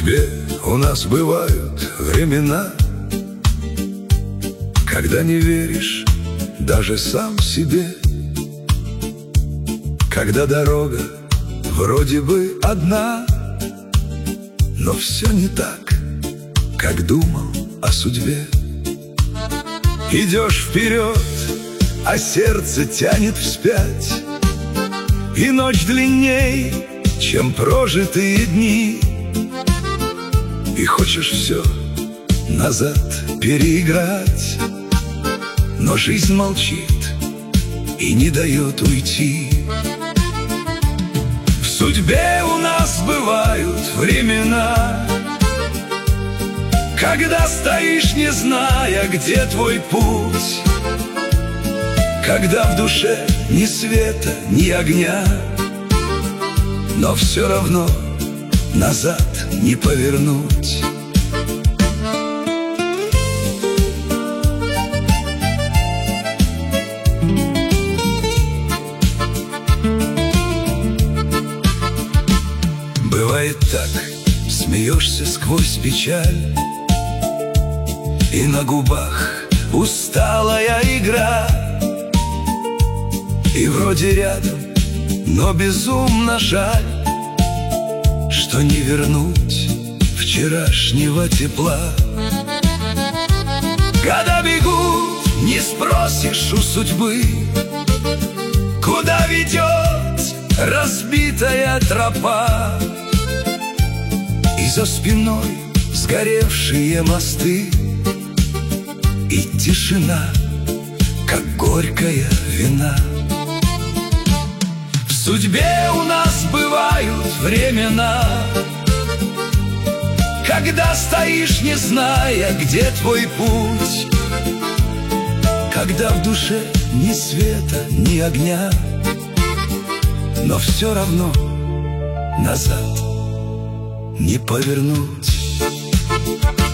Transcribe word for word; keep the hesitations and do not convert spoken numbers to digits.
судьбе у нас бывают времена, когда не веришь даже сам себе, когда дорога вроде бы одна, но все не так, как думал о судьбе. Идешь вперед, а сердце тянет вспять, и ночь длинней, чем прожитые дни, и хочешь все назад переиграть, но жизнь молчит и не дает уйти. В судьбе у нас бывают времена, когда стоишь, не зная, где твой путь, когда в душе ни света, ни огня, но все равно назад не повернуть. Бывает так, смеешься сквозь печаль, и на губах усталая игра, и вроде рядом, но безумно жаль, что не вернуть вчерашнего тепла. Года бегут, не спросишь у судьбы, куда ведет разбитая тропа, и за спиной сгоревшие мосты, и тишина, как горькая вина. В судьбе у нас бывают времена, когда стоишь, не зная, где твой путь, когда в душе ни света, ни огня, но все равно назад не повернуть.